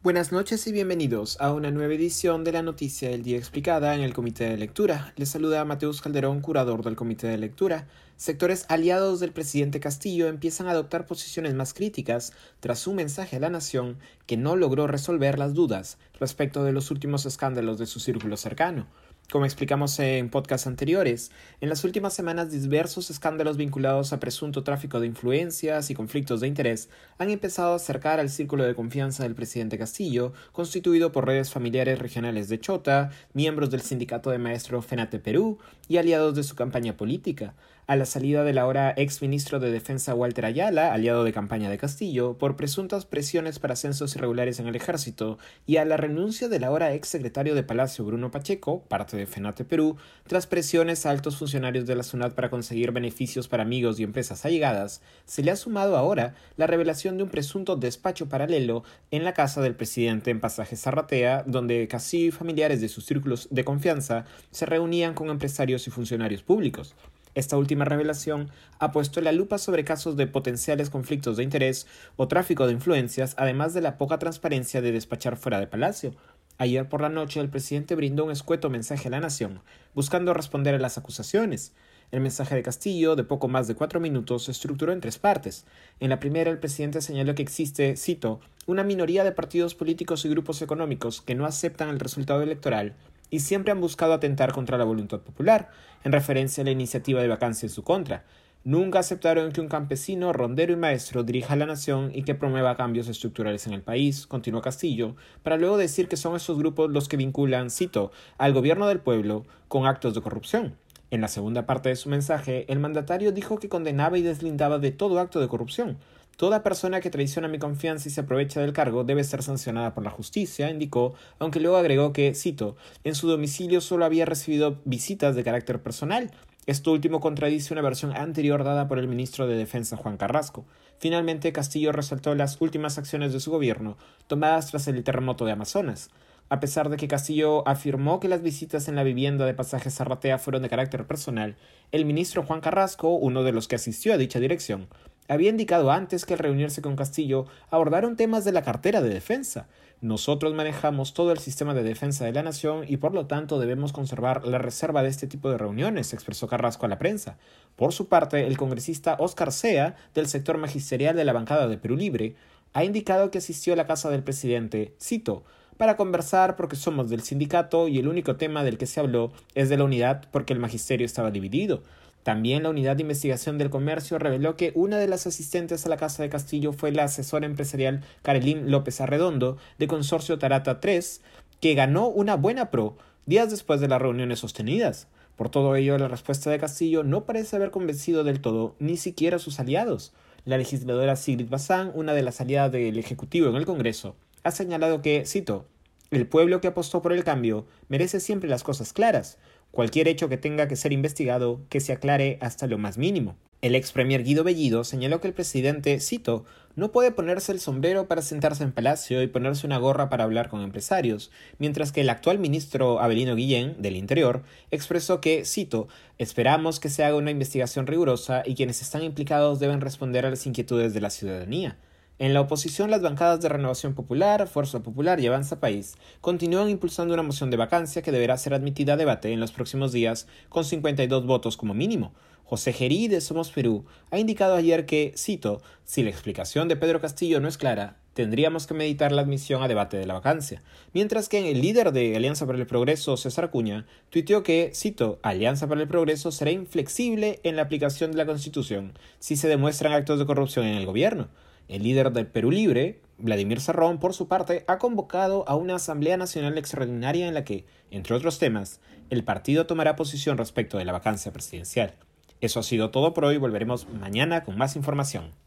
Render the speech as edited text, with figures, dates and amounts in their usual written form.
Buenas noches y bienvenidos a una nueva edición de la Noticia del Día Explicada en el Comité de Lectura. Les saluda Mateus Calderón, curador del Comité de Lectura. Sectores aliados del presidente Castillo empiezan a adoptar posiciones más críticas tras un mensaje a la nación que no logró resolver las dudas respecto de los últimos escándalos de su círculo cercano. Como explicamos en podcasts anteriores, en las últimas semanas diversos escándalos vinculados a presunto tráfico de influencias y conflictos de interés han empezado a acercar al círculo de confianza del presidente Castillo, constituido por redes familiares regionales de Chota, miembros del sindicato de maestros FENATE Perú y aliados de su campaña política. A la salida del ahora ex ministro de Defensa Walter Ayala, aliado de campaña de Castillo, por presuntas presiones para ascensos irregulares en el ejército, y a la renuncia del ahora ex secretario de Palacio Bruno Pacheco, parte de FENATE Perú, tras presiones a altos funcionarios de la SUNAT para conseguir beneficios para amigos y empresas allegadas, se le ha sumado ahora la revelación de un presunto despacho paralelo en la casa del presidente en Pasaje Zarratea, donde Castillo y familiares de sus círculos de confianza se reunían con empresarios y funcionarios públicos. Esta última revelación ha puesto la lupa sobre casos de potenciales conflictos de interés o tráfico de influencias, además de la poca transparencia de despachar fuera de Palacio. Ayer por la noche el presidente brindó un escueto mensaje a la nación, buscando responder a las acusaciones. El mensaje de Castillo, de poco más de 4 minutos, se estructuró en 3 partes. En la primera, el presidente señaló que existe, cito, una minoría de partidos políticos y grupos económicos que no aceptan el resultado electoral y siempre han buscado atentar contra la voluntad popular, en referencia a la iniciativa de vacancia en su contra. Nunca aceptaron que un campesino, rondero y maestro dirija a la nación y que promueva cambios estructurales en el país, continuó Castillo, para luego decir que son esos grupos los que vinculan, cito, al gobierno del pueblo con actos de corrupción. En la segunda parte de su mensaje, el mandatario dijo que condenaba y deslindaba de todo acto de corrupción. Toda persona que traiciona mi confianza y se aprovecha del cargo debe ser sancionada por la justicia, indicó, aunque luego agregó que, cito, en su domicilio solo había recibido visitas de carácter personal. Esto último contradice una versión anterior dada por el ministro de Defensa Juan Carrasco. Finalmente, Castillo resaltó las últimas acciones de su gobierno, tomadas tras el terremoto de Amazonas. A pesar de que Castillo afirmó que las visitas en la vivienda de Pasaje Zarratea fueron de carácter personal, el ministro Juan Carrasco, uno de los que asistió a dicha dirección, había indicado antes que al reunirse con Castillo abordaron temas de la cartera de defensa. Nosotros manejamos todo el sistema de defensa de la nación y por lo tanto debemos conservar la reserva de este tipo de reuniones, expresó Carrasco a la prensa. Por su parte, el congresista Óscar Sea, del sector magisterial de la bancada de Perú Libre, ha indicado que asistió a la casa del presidente, cito, para conversar porque somos del sindicato y el único tema del que se habló es de la unidad porque el magisterio estaba dividido. También la Unidad de Investigación del Comercio reveló que una de las asistentes a la Casa de Castillo fue la asesora empresarial Carolín López Arredondo, de Consorcio Tarata 3, que ganó una buena pro días después de las reuniones sostenidas. Por todo ello, la respuesta de Castillo no parece haber convencido del todo ni siquiera a sus aliados. La legisladora Sigrid Bazán, una de las aliadas del Ejecutivo en el Congreso, ha señalado que, cito, el pueblo que apostó por el cambio merece siempre las cosas claras. Cualquier hecho que tenga que ser investigado, que se aclare hasta lo más mínimo. El ex premier Guido Bellido señaló que el presidente, cito, no puede ponerse el sombrero para sentarse en Palacio y ponerse una gorra para hablar con empresarios, mientras que el actual ministro Avelino Guillén, del Interior, expresó que, cito, esperamos que se haga una investigación rigurosa y quienes están implicados deben responder a las inquietudes de la ciudadanía. En la oposición, las bancadas de Renovación Popular, Fuerza Popular y Avanza País continúan impulsando una moción de vacancia que deberá ser admitida a debate en los próximos días con 52 votos como mínimo. José Gerí de Somos Perú ha indicado ayer que, cito, si la explicación de Pedro Castillo no es clara, tendríamos que meditar la admisión a debate de la vacancia. Mientras que el líder de Alianza para el Progreso, César Acuña, tuiteó que, cito, Alianza para el Progreso será inflexible en la aplicación de la Constitución si se demuestran actos de corrupción en el gobierno. El líder del Perú Libre, Vladimir Cerrón, por su parte, ha convocado a una Asamblea Nacional Extraordinaria en la que, entre otros temas, el partido tomará posición respecto de la vacancia presidencial. Eso ha sido todo por hoy, volveremos mañana con más información.